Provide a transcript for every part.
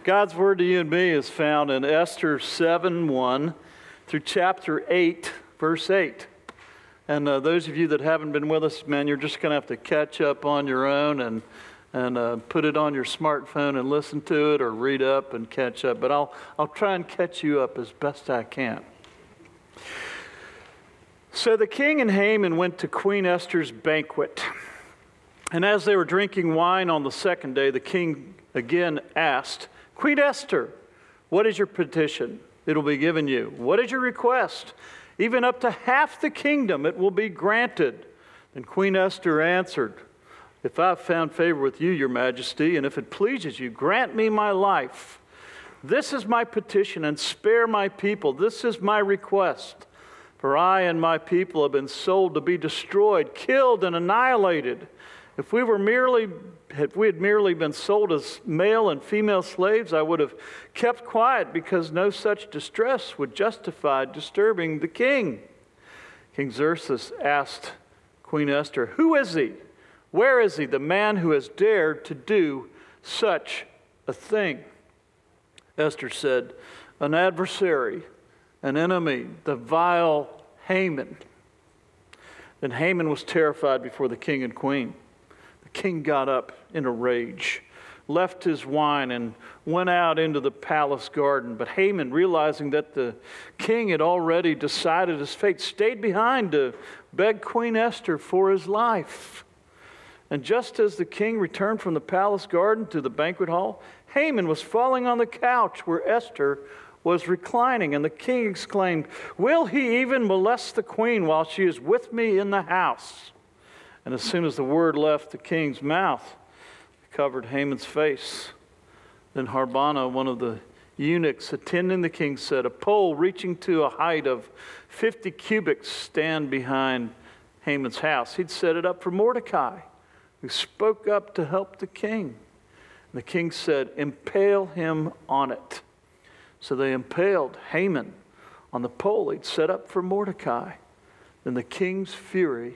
God's word to you and me is found in Esther 7:1 through chapter 8, verse 8. And those of you that haven't been with us, man, you're just going to have to catch up on your own and put it on your smartphone and listen to it or read up and catch up. But I'll try and catch you up as best I can. So the king and Haman went to Queen Esther's banquet. And as they were drinking wine on the second day, the king again asked, Queen Esther, what is your petition? It'll be given you. What is your request? Even up to half the kingdom, it will be granted. And Queen Esther answered, if I've found favor with you, your majesty, and if it pleases you, grant me my life. This is my petition, and spare my people. This is my request. For I and my people have been sold to be destroyed, killed, and annihilated. If we had merely been sold as male and female slaves, I would have kept quiet, because no such distress would justify disturbing the king. King Xerxes asked Queen Esther, who is he? Where is he, the man who has dared to do such a thing? Esther said, an adversary, an enemy, the vile Haman. Then Haman was terrified before the king and queen. The king got up in a rage, left his wine, and went out into the palace garden. But Haman, realizing that the king had already decided his fate, stayed behind to beg Queen Esther for his life. And just as the king returned from the palace garden to the banquet hall, Haman was falling on the couch where Esther was reclining. And the king exclaimed, will he even molest the queen while she is with me in the house? And as soon as the word left the king's mouth, it covered Haman's face. Then Harbona, one of the eunuchs attending the king, said, a pole reaching to a height of 50 cubits stand behind Haman's house. He'd set it up for Mordecai, who spoke up to help the king. And the king said, impale him on it. So they impaled Haman on the pole he'd set up for Mordecai. Then the king's fury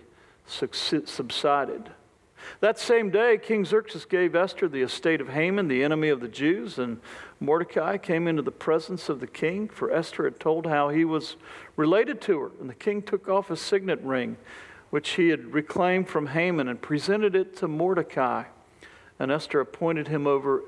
subsided. That same day, King Xerxes gave Esther the estate of Haman, the enemy of the Jews, and Mordecai came into the presence of the king, for Esther had told how he was related to her. And the king took off a signet ring, which he had reclaimed from Haman, and presented it to Mordecai. And Esther appointed him over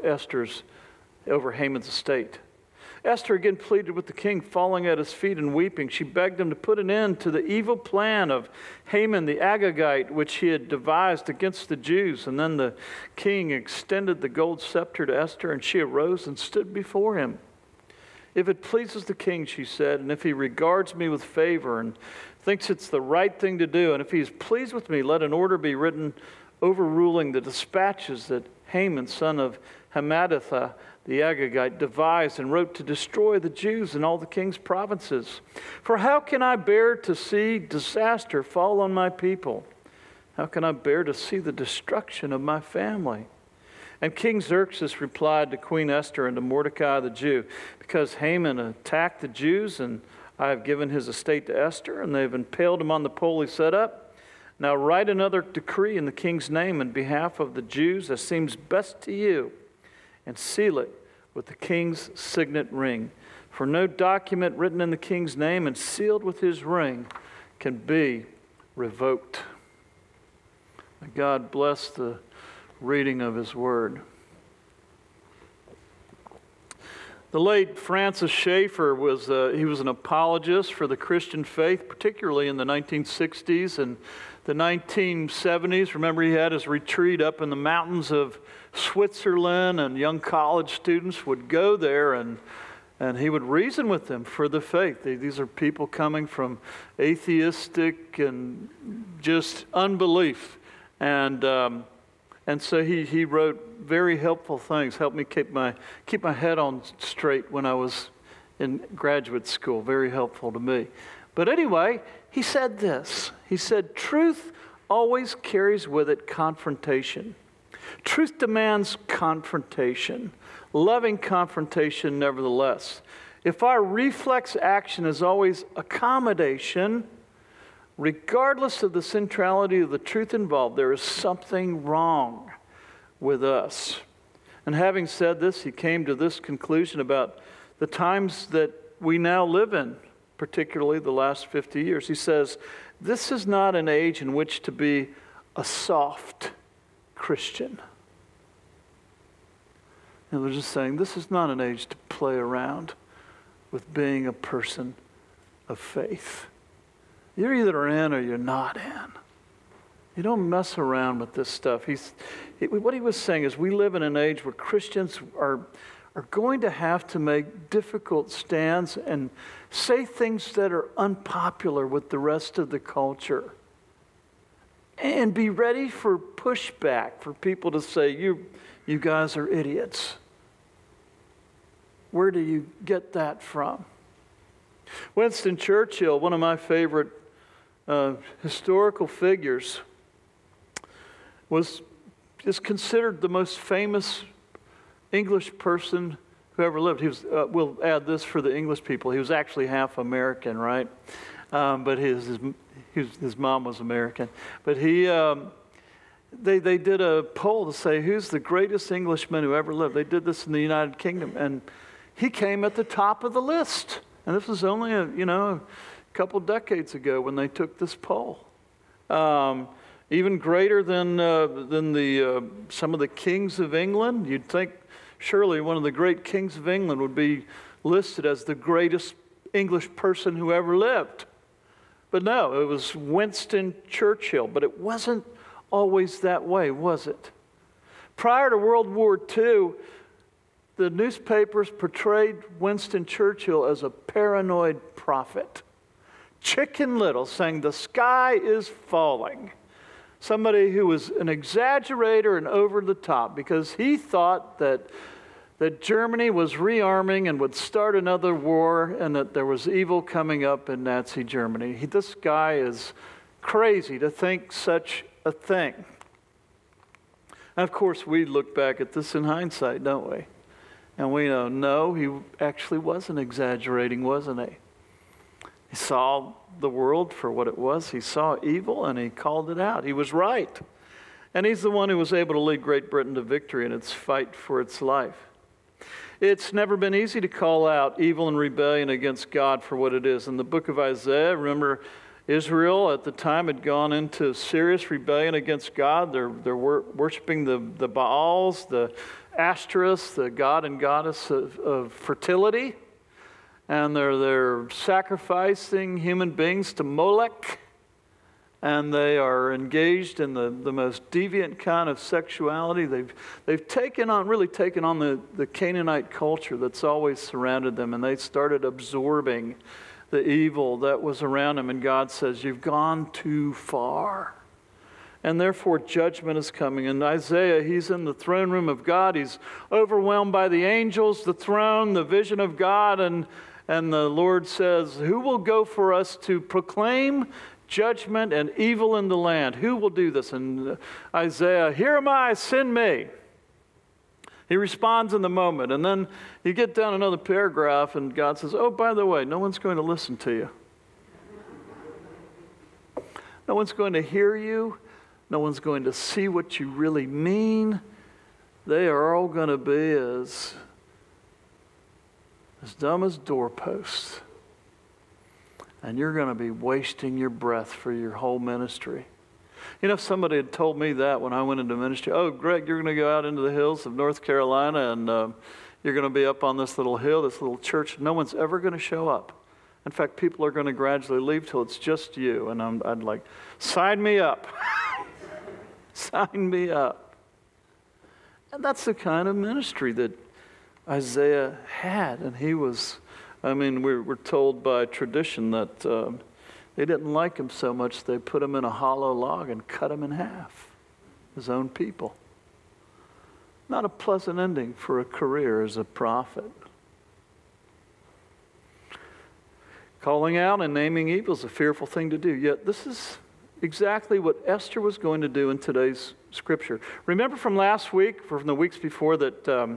Haman's estate. Esther again pleaded with the king, falling at his feet and weeping. She begged him to put an end to the evil plan of Haman the Agagite, which he had devised against the Jews. And then the king extended the gold scepter to Esther, and she arose and stood before him. If it pleases the king, she said, and if he regards me with favor and thinks it's the right thing to do, and if he is pleased with me, let an order be written overruling the dispatches that Haman, son of Hammedatha, the Agagite, devised and wrote to destroy the Jews in all the king's provinces. For how can I bear to see disaster fall on my people? How can I bear to see the destruction of my family? And King Xerxes replied to Queen Esther and to Mordecai the Jew, because Haman attacked the Jews, and I have given his estate to Esther, and they have impaled him on the pole he set up. Now write another decree in the king's name in behalf of the Jews as seems best to you, and seal it with the king's signet ring. For no document written in the king's name and sealed with his ring can be revoked. May God bless the reading of his word. The late Francis Schaeffer was an apologist for the Christian faith, particularly in the 1960s and the 1970s. Remember, he had his retreat up in the mountains of Switzerland, and young college students would go there and he would reason with them for the faith. These are people coming from atheistic and just unbelief. And so he wrote very helpful things, helped me keep my head on straight when I was in graduate school. Very helpful to me. But anyway, he said this. He said, truth always carries with it confrontation. Truth demands confrontation, loving confrontation nevertheless. If our reflex action is always accommodation, regardless of the centrality of the truth involved, there is something wrong with us. And having said this, he came to this conclusion about the times that we now live in, particularly the last 50 years. He says, this is not an age in which to be a soft Christian. And they're just saying, this is not an age to play around with being a person of faith. You're either in or you're not in. You don't mess around with this stuff. What he was saying is we live in an age where Christians are going to have to make difficult stands and say things that are unpopular with the rest of the culture. And be ready for pushback, for people to say, you guys are idiots. Where do you get that from? Winston Churchill, one of my favorite historical figures, is considered the most famous English person who ever lived. He was. We'll add this for the English people. He was actually half American, right? But his mom was American. But they did a poll to say who's the greatest Englishman who ever lived. They did this in the United Kingdom, and he came at the top of the list. And this was only a couple decades ago when they took this poll. Even greater than some of the kings of England. You'd think surely one of the great kings of England would be listed as the greatest English person who ever lived. But no, it was Winston Churchill. But it wasn't always that way, was it? Prior to World War II, the newspapers portrayed Winston Churchill as a paranoid prophet. Chicken Little, saying the sky is falling. Somebody who was an exaggerator and over the top because he thought that Germany was rearming and would start another war and that there was evil coming up in Nazi Germany. This guy is crazy to think such a thing. And of course, we look back at this in hindsight, don't we? And we know, no, he actually wasn't exaggerating, wasn't he? He saw the world for what it was. He saw evil and he called it out. He was right. And he's the one who was able to lead Great Britain to victory in its fight for its life. It's never been easy to call out evil and rebellion against God for what it is. In the book of Isaiah, remember, Israel at the time had gone into serious rebellion against God. They're worshiping the Baals, the Ashtoreths, the god and goddess of fertility. And they're sacrificing human beings to Molech. And they are engaged in the most deviant kind of sexuality. They've really taken on the Canaanite culture that's always surrounded them. And they started absorbing the evil that was around them. And God says, you've gone too far. And therefore judgment is coming. And Isaiah, he's in the throne room of God. He's overwhelmed by the angels, the throne, the vision of God. And the Lord says, who will go for us to proclaim judgment and evil in the land? Who will do this? And Isaiah, here am I, send me. He responds in the moment. And then you get down another paragraph and God says, oh, by the way, no one's going to listen to you. No one's going to hear you. No one's going to see what you really mean. They are all going to be as dumb as doorposts. And you're going to be wasting your breath for your whole ministry. You know, if somebody had told me that when I went into ministry, oh, Greg, you're going to go out into the hills of North Carolina and you're going to be up on this little hill, this little church. No one's ever going to show up. In fact, people are going to gradually leave till it's just you. And I'd like, sign me up. Sign me up. And that's the kind of ministry that Isaiah had. And he was, we're told by tradition that they didn't like him so much they put him in a hollow log and cut him in half. His own people. Not a pleasant ending for a career as a prophet. Calling out and naming evil is a fearful thing to do. Yet this is exactly what Esther was going to do in today's scripture. Remember from last week, from the weeks before, that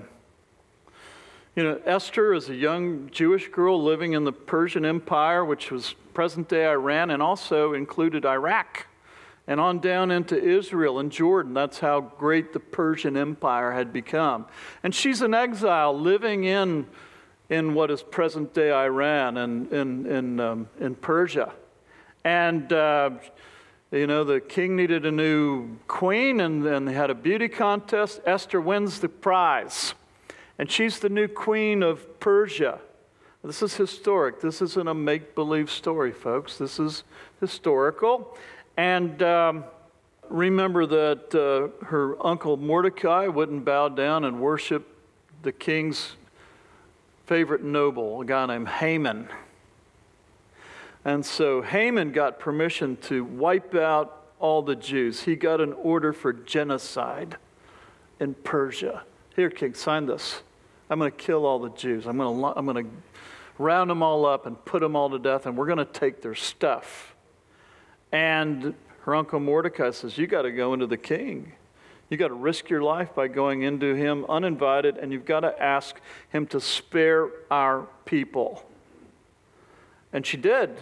Esther is a young Jewish girl living in the Persian Empire, which was present-day Iran, and also included Iraq and on down into Israel and Jordan. That's how great the Persian Empire had become. And she's an exile living in what is present-day Iran and in Persia. And the king needed a new queen, and they had a beauty contest. Esther wins the prize, and she's the new queen of Persia. This is historic. This isn't a make-believe story, folks. This is historical. And remember that her uncle Mordecai wouldn't bow down and worship the king's favorite noble, a guy named Haman. And so Haman got permission to wipe out all the Jews. He got an order for genocide in Persia. Here, king, sign this. I'm going to kill all the Jews. I'm going to round them all up and put them all to death, and we're going to take their stuff. And her uncle Mordecai says, you got to go into the king. You got to risk your life by going into him uninvited, and you've got to ask him to spare our people. And she did.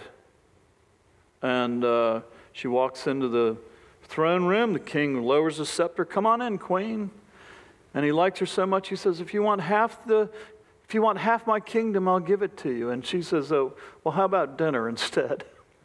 And she walks into the throne room. The king lowers his scepter. Come on in, queen. And he liked her so much, he says, if you want half my kingdom, I'll give it to you. And she says, oh, well, how about dinner instead?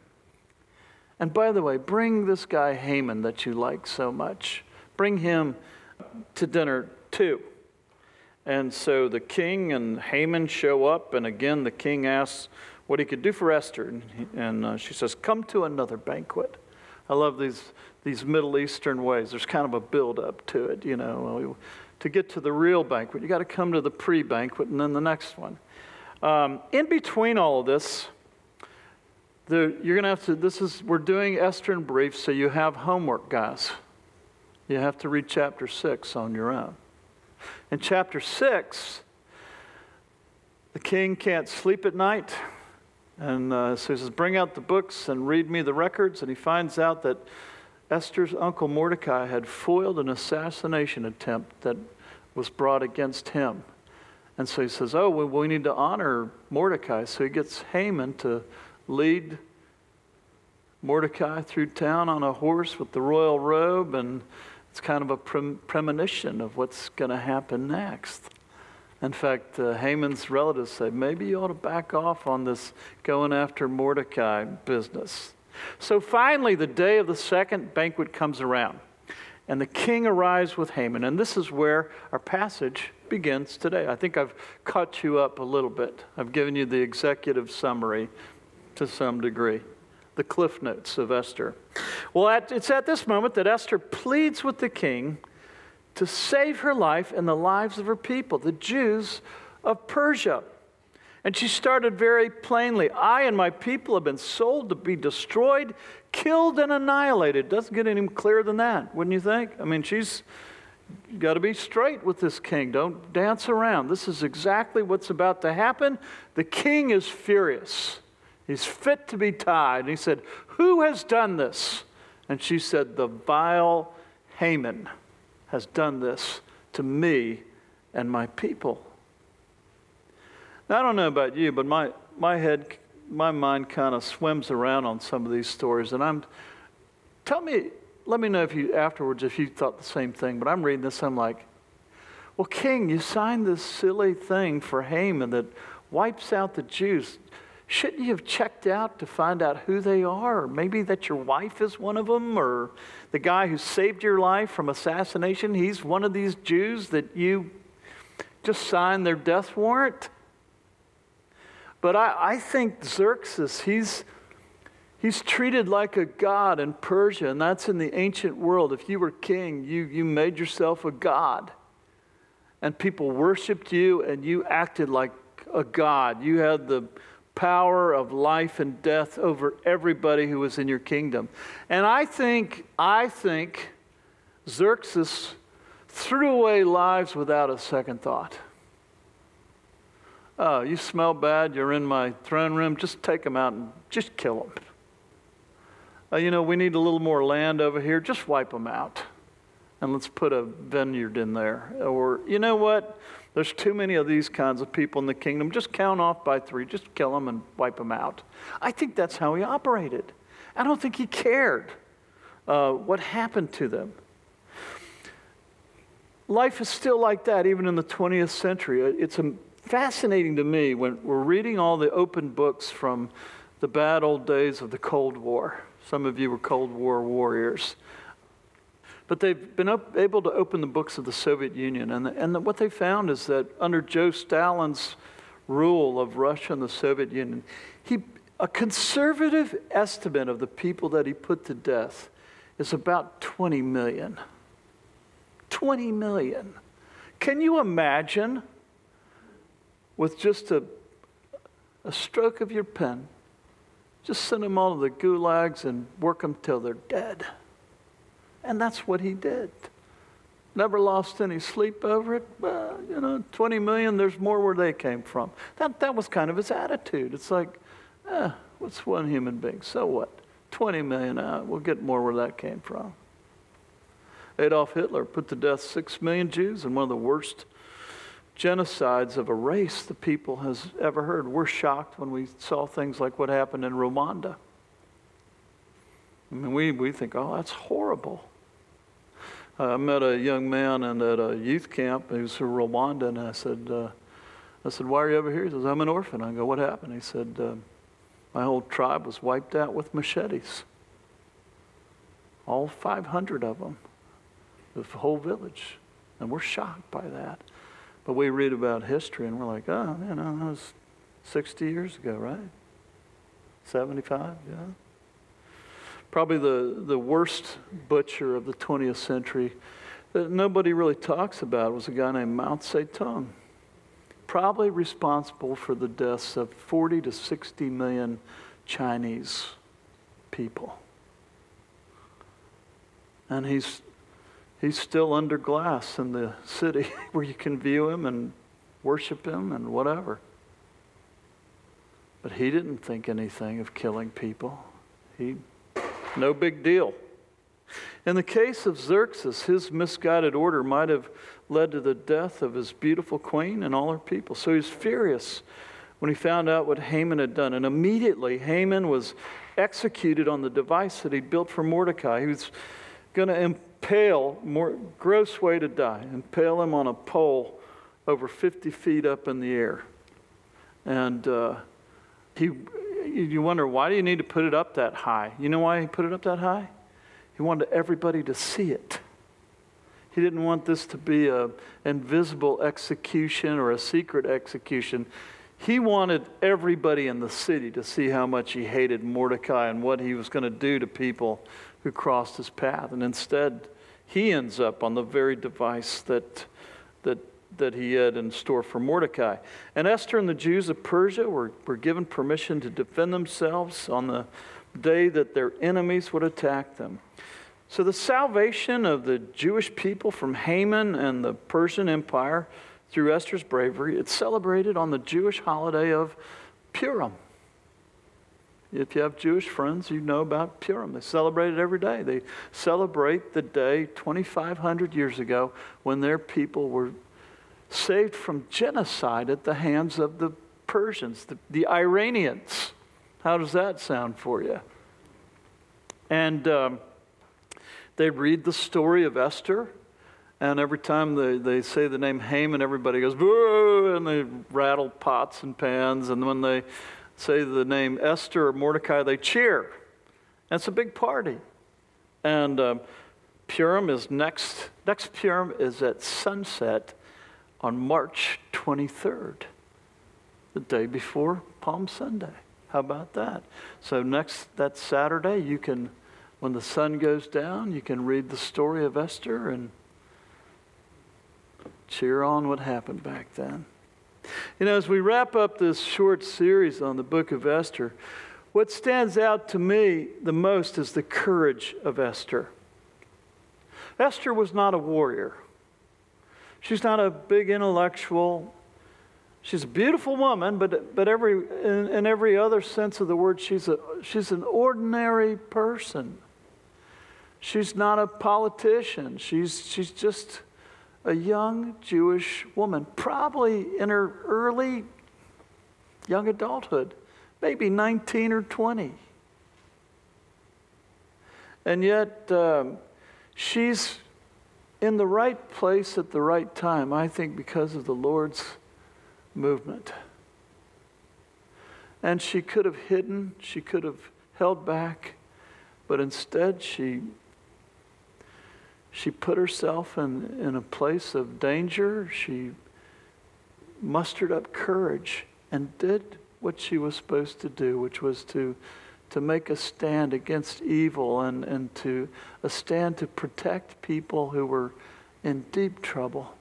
And by the way, bring this guy Haman that you like so much. Bring him to dinner too. And so the king and Haman show up, and again the king asks what he could do for Esther. And she says, come to another banquet. I love these Middle Eastern ways. There's kind of a build-up to it, To get to the real banquet, you got to come to the pre-banquet and then the next one. In between all of this, you're going to have to, we're doing Esther in brief, so you have homework, guys. You have to read chapter 6 on your own. In chapter 6, the king can't sleep at night. And so he says, bring out the books and read me the records. And he finds out that Esther's uncle Mordecai had foiled an assassination attempt that was brought against him. And so he says, oh, well, we need to honor Mordecai. So he gets Haman to lead Mordecai through town on a horse with the royal robe, and it's kind of a premonition of what's going to happen next. In fact, Haman's relatives say, maybe you ought to back off on this going after Mordecai business. So finally, the day of the second banquet comes around, and the king arrives with Haman, and this is where our passage begins today. I think I've caught you up a little bit. I've given you the executive summary to some degree, the cliff notes of Esther. Well, it's at this moment that Esther pleads with the king to save her life and the lives of her people, the Jews of Persia. And she started very plainly, I and my people have been sold to be destroyed, killed, and annihilated. Doesn't get any clearer than that, wouldn't you think? I mean, she's got to be straight with this king. Don't dance around. This is exactly what's about to happen. The king is furious. He's fit to be tied. And he said, who has done this? And she said, the vile Haman has done this to me and my people. Now, I don't know about you, but my mind kind of swims around on some of these stories. And let me know if you thought the same thing. But I'm reading this, I'm like, well, king, you signed this silly thing for Haman that wipes out the Jews. Shouldn't you have checked out to find out who they are? Or maybe that your wife is one of them, or the guy who saved your life from assassination, he's one of these Jews that you just signed their death warrant? But I think Xerxes, he's treated like a god in Persia, and that's in the ancient world. If you were king, you made yourself a god. And people worshiped you, and you acted like a god. You had the power of life and death over everybody who was in your kingdom. And I think Xerxes threw away lives without a second thought. Oh, you smell bad, you're in my throne room, just take them out and just kill them. We need a little more land over here, just wipe them out. And let's put a vineyard in there. Or, you know what? There's too many of these kinds of people in the kingdom. Just count off by 3. Just kill them and wipe them out. I think that's how he operated. I don't think he cared what happened to them. Life is still like that, even in the 20th century. It's fascinating to me when we're reading all the open books from the bad old days of the Cold War. Some of you were Cold War warriors. But they've been able to open the books of the Soviet Union. And what they found is that under Joe Stalin's rule of Russia and the Soviet Union, a conservative estimate of the people that he put to death is about 20 million. 20 million. Can you imagine, with just a stroke of your pen, just send them all to the gulags and work them till they're dead? And that's what he did. Never lost any sleep over it. 20 million, there's more where they came from. That was kind of his attitude. It's like, what's one human being? So what? 20 million, we'll get more where that came from. Adolf Hitler put to death 6 million Jews in one of the worst genocides of a race the people has ever heard. We're shocked when we saw things like what happened in Rwanda. I mean, we think, oh, that's horrible. I met a young man at a youth camp who's from Rwanda, and I said, why are you over here? He says, I'm an orphan. I go, what happened? He said, my whole tribe was wiped out with machetes. All 500 of them. The whole village. And we're shocked by that. But we read about history and we're like, oh, that was 60 years ago, right? 75, yeah. Probably the worst butcher of the 20th century that nobody really talks about was a guy named Mao Zedong. Probably responsible for the deaths of 40 to 60 million Chinese people. And he's still under glass in the city where you can view him and worship him and whatever. But he didn't think anything of killing people. No big deal. In the case of Xerxes, his misguided order might have led to the death of his beautiful queen and all her people. So he was furious when he found out what Haman had done. And immediately Haman was executed on the device that he built for Mordecai. He was going to impale, gross way to die, impale him on a pole over 50 feet up in the air. And you wonder, why do you need to put it up that high? You know why he put it up that high? He wanted everybody to see it. He didn't want this to be an invisible execution or a secret execution. He wanted everybody in the city to see how much he hated Mordecai and what he was going to do to people who crossed his path. And instead, he ends up on the very device that he had in store for Mordecai. And Esther and the Jews of Persia were given permission to defend themselves on the day that their enemies would attack them. So the salvation of the Jewish people from Haman and the Persian Empire through Esther's bravery, it's celebrated on the Jewish holiday of Purim. If you have Jewish friends, you know about Purim. They celebrate it every day. They celebrate the day 2,500 years ago when their people were saved from genocide at the hands of the Persians, the Iranians. How does that sound for you? And they read the story of Esther, and every time they say the name Haman, everybody goes, boo, and they rattle pots and pans, and when they say the name Esther or Mordecai, they cheer. And it's a big party. And Purim is next Purim is at sunset on March 23rd, the day before Palm Sunday. How about that? So that Saturday, you can, when the sun goes down, you can read the story of Esther and cheer on what happened back then. As we wrap up this short series on the book of Esther, what stands out to me the most is the courage of Esther. Esther was not a warrior. She's not a big intellectual. She's a beautiful woman, but in every other sense of the word, she's an ordinary person. She's not a politician. She's just a young Jewish woman, probably in her early young adulthood, maybe 19 or 20. And yet, she's in the right place at the right time, I think, because of the Lord's movement. And she could have hidden, she could have held back, but instead she put herself in a place of danger. She mustered up courage and did what she was supposed to do, which was to make a stand against evil and a stand to protect people who were in deep trouble.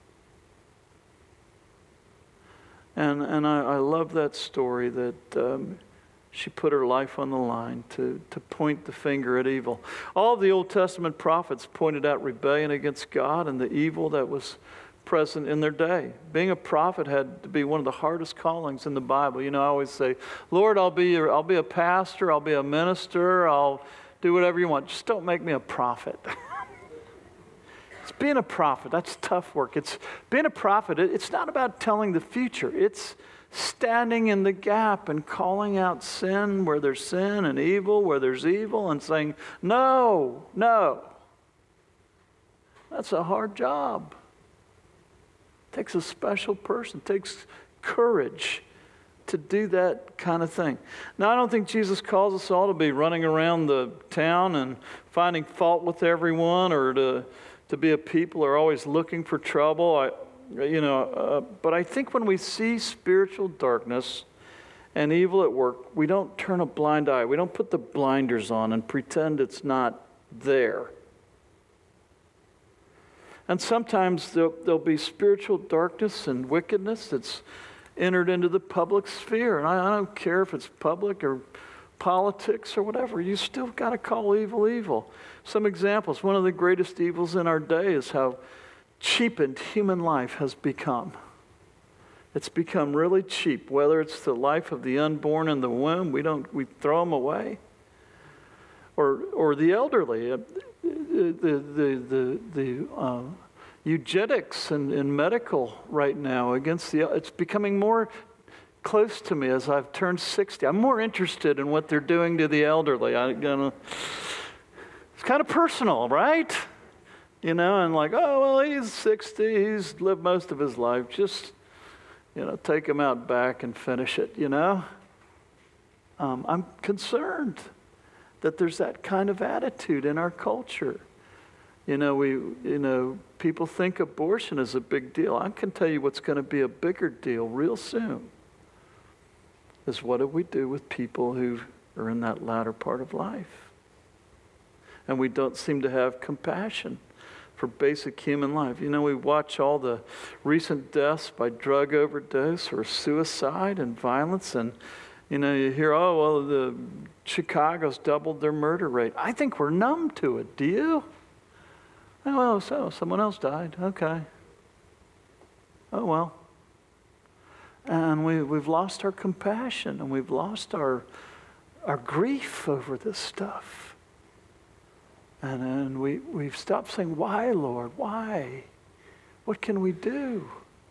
And I love that story that she put her life on the line to point the finger at evil. All of the Old Testament prophets pointed out rebellion against God and the evil that was present in their day. Being a prophet had to be one of the hardest callings in the Bible. You know, I always say, Lord, I'll be a pastor, I'll be a minister, I'll do whatever you want. Just don't make me a prophet. It's being a prophet. That's tough work. It's being a prophet. It's not about telling the future. It's standing in the gap and calling out sin where there's sin and evil where there's evil and saying, no, no. That's a hard job. It takes a special person. It takes courage to do that kind of thing. Now, I don't think Jesus calls us all to be running around the town and finding fault with everyone or to be a people who are always looking for trouble. But I think when we see spiritual darkness and evil at work, we don't turn a blind eye. We don't put the blinders on and pretend it's not there. And sometimes there'll be spiritual darkness and wickedness that's entered into the public sphere. And I don't care if it's public or politics or whatever. You still got to call evil evil. Some examples. One of the greatest evils in our day is how cheapened human life has become. It's become really cheap. Whether it's the life of the unborn in the womb, we throw them away. Or the elderly. The eugenics in medical right now it's becoming more close to me as I've turned 60. I'm more interested in what they're doing to the elderly. It's kind of personal, right? You know, and like, oh, well, he's 60. He's lived most of his life. Just, take him out back and finish it, I'm concerned that there's that kind of attitude in our culture. People think abortion is a big deal. I can tell you what's going to be a bigger deal real soon is what do we do with people who are in that latter part of life? And we don't seem to have compassion for basic human life. We watch all the recent deaths by drug overdose or suicide and violence, and you hear, the Chicago's doubled their murder rate. I think we're numb to it. Do you? Oh, well, so someone else died. Okay. Oh, well. And we've lost our compassion, and we've lost our grief over this stuff. And we've stopped saying, why, Lord? Why? What can we do?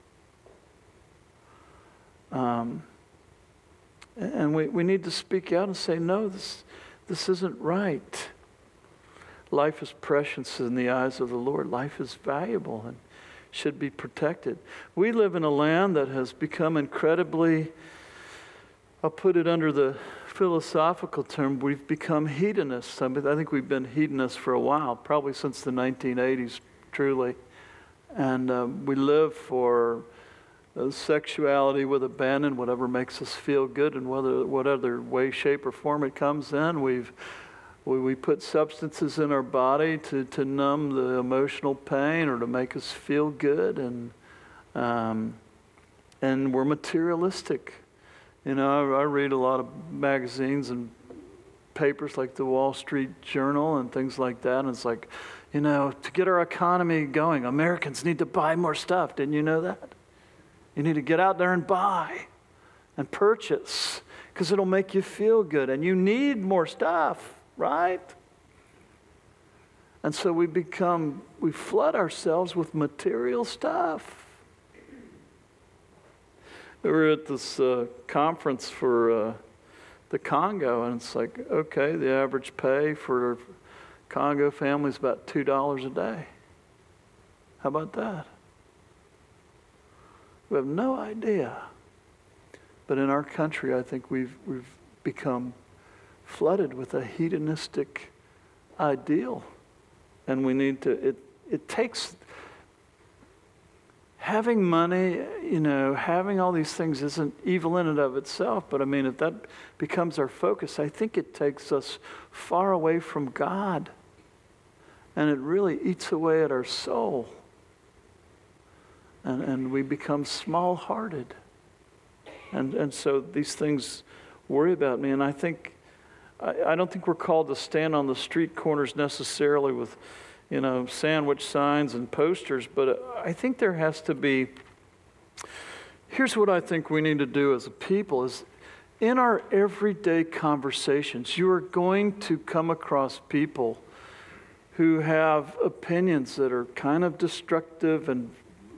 And we need to speak out and say, no, this isn't right. Life is precious in the eyes of the Lord. Life is valuable and should be protected. We live in a land that has become incredibly, I'll put it under the philosophical term, we've become hedonists. I think we've been hedonists for a while, probably since the 1980s, truly. And we live for sexuality with abandon, whatever makes us feel good, and what other way, shape, or form it comes in. We put substances in our body to numb the emotional pain or to make us feel good, and we're materialistic. I read a lot of magazines and papers like the Wall Street Journal and things like that, and it's like, to get our economy going, Americans need to buy more stuff. Didn't you know that? You need to get out there and buy and purchase because it'll make you feel good. And you need more stuff, right? And so we flood ourselves with material stuff. We were at this conference for the Congo, and it's like, okay, the average pay for Congo family's about $2 a day. How about that? We have no idea. But in our country, I think we've become flooded with a hedonistic ideal. And we need to, it takes, having money, having all these things isn't evil in and of itself. But I mean, if that becomes our focus, I think it takes us far away from God. And it really eats away at our soul. And we become small-hearted. And so these things worry about me. And I don't think we're called to stand on the street corners necessarily with, sandwich signs and posters. But I think there has to be, here's what I think we need to do as a people is, in our everyday conversations, you are going to come across people who have opinions that are kind of destructive and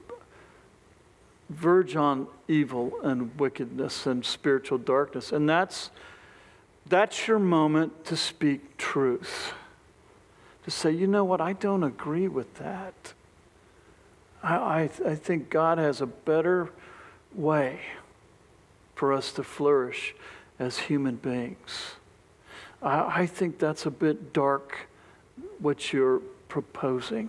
verge on evil and wickedness and spiritual darkness. And that's your moment to speak truth. To say, you know what, I don't agree with that. I think God has a better way for us to flourish as human beings. I think that's a bit dark, what you're proposing.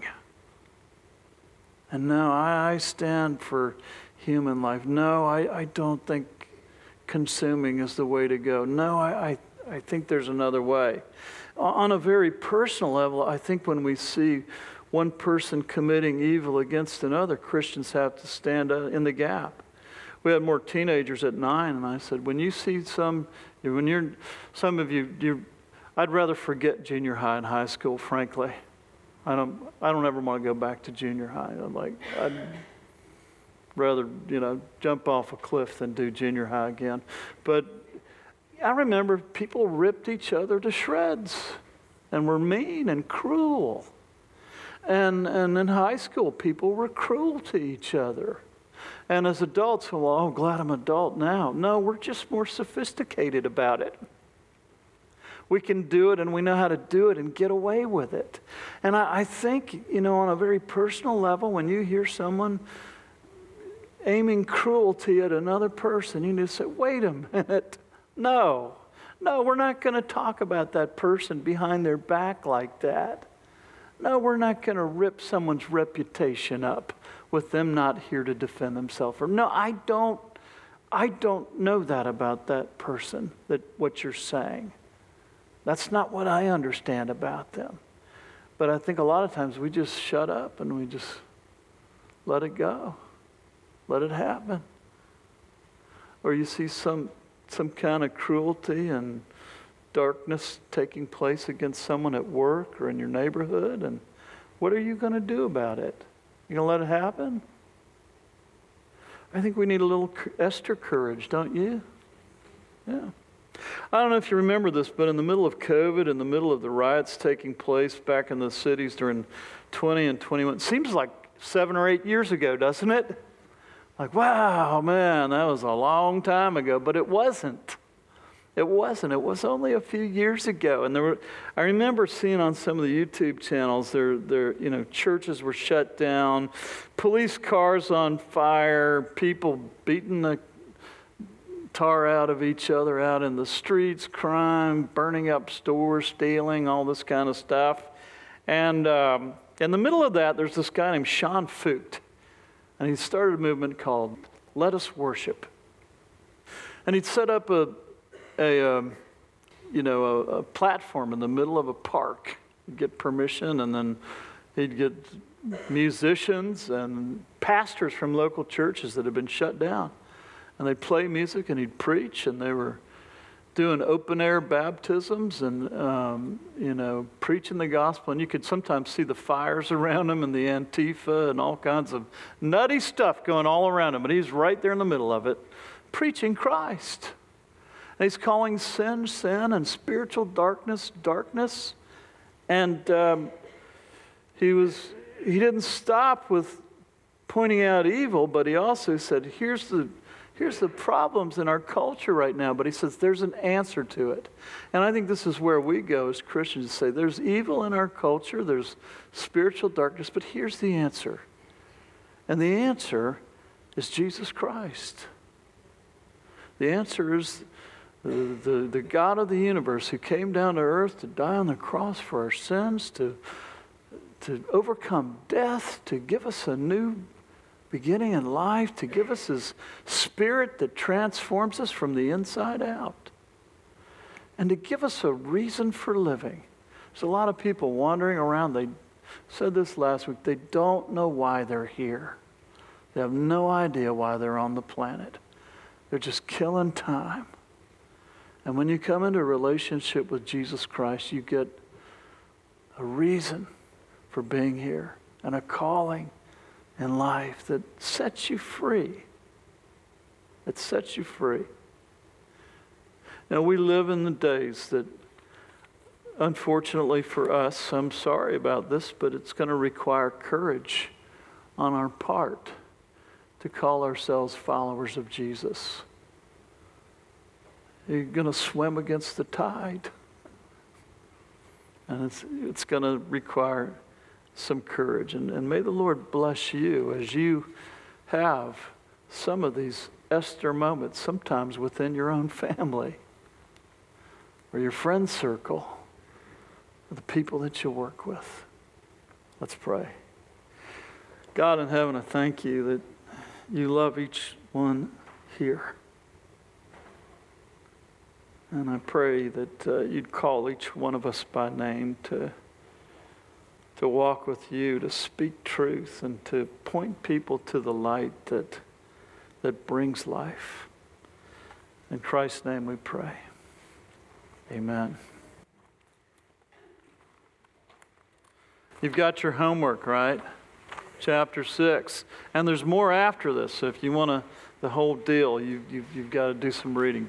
And no, I stand for human life. No, I don't think consuming is the way to go. No, I think there's another way. On a very personal level, I think when we see one person committing evil against another, Christians have to stand in the gap. We had more teenagers at 9, and I said, when you see some of you, I'd rather forget junior high and high school, frankly. I don't ever want to go back to junior high. I'd rather, jump off a cliff than do junior high again. But I remember people ripped each other to shreds and were mean and cruel. And in high school, people were cruel to each other. And as adults, well, I'm glad I'm an adult now. No, we're just more sophisticated about it. We can do it, and we know how to do it and get away with it. And I think, on a very personal level, when you hear someone aiming cruelty at another person, you need to say, wait a minute. No, we're not going to talk about that person behind their back like that. No, we're not going to rip someone's reputation up with them not here to defend themselves. Or no, I don't know that about that person, that what you're saying. That's not what I understand about them. But I think a lot of times we just shut up and we just let it go. Let it happen. Or you see some kind of cruelty and darkness taking place against someone at work or in your neighborhood, and what are you going to do about it? You going to let it happen? I think we need a little Esther courage, don't you? Yeah. I don't know if you remember this, but in the middle of COVID, in the middle of the riots taking place back in the cities during 20 and 21, it seems like 7 or 8 years ago, doesn't it? Like, wow, man, that was a long time ago, but it wasn't. It wasn't. It was only a few years ago. And I remember seeing on some of the YouTube channels, churches were shut down, police cars on fire, people beating the tar out of each other out in the streets, crime, burning up stores, stealing, all this kind of stuff. And in the middle of that, there's this guy named Sean Fucht. And he started a movement called Let Us Worship. And he'd set up a platform in the middle of a park. He'd get permission, and then he'd get musicians and pastors from local churches that had been shut down. And they'd play music, and he'd preach, and they were doing open-air baptisms and, preaching the gospel. And you could sometimes see the fires around him and the Antifa and all kinds of nutty stuff going all around him. But he's right there in the middle of it, preaching Christ. And he's calling sin, sin, and spiritual darkness, darkness. And he didn't stop with pointing out evil, but he also said, here's Here's the problems in our culture right now, but he says there's an answer to it. And I think this is where we go as Christians to say there's evil in our culture, there's spiritual darkness, but here's the answer. And the answer is Jesus Christ. The answer is the God of the universe who came down to earth to die on the cross for our sins, to overcome death, to give us a new beginning in life, to give us his spirit that transforms us from the inside out, and to give us a reason for living. There's a lot of people wandering around. They said this last week. They don't know why they're here. They have no idea why they're on the planet. They're just killing time. And when you come into a relationship with Jesus Christ, you get a reason for being here and a calling in life that sets you free. It sets you free. Now, we live in the days that, unfortunately for us, I'm sorry about this, but it's going to require courage on our part to call ourselves followers of Jesus. You're going to swim against the tide. And it's going to require some courage. And may the Lord bless you as you have some of these Esther moments, sometimes within your own family or your friend circle or the people that you work with. Let's pray. God in heaven, I thank you that you love each one here. And I pray that you'd call each one of us by name to walk with you, to speak truth, and to point people to the light that brings life. In Christ's name we pray. Amen. You've got your homework, right? Chapter 6. And there's more after this, so if you want the whole deal, you've got to do some reading.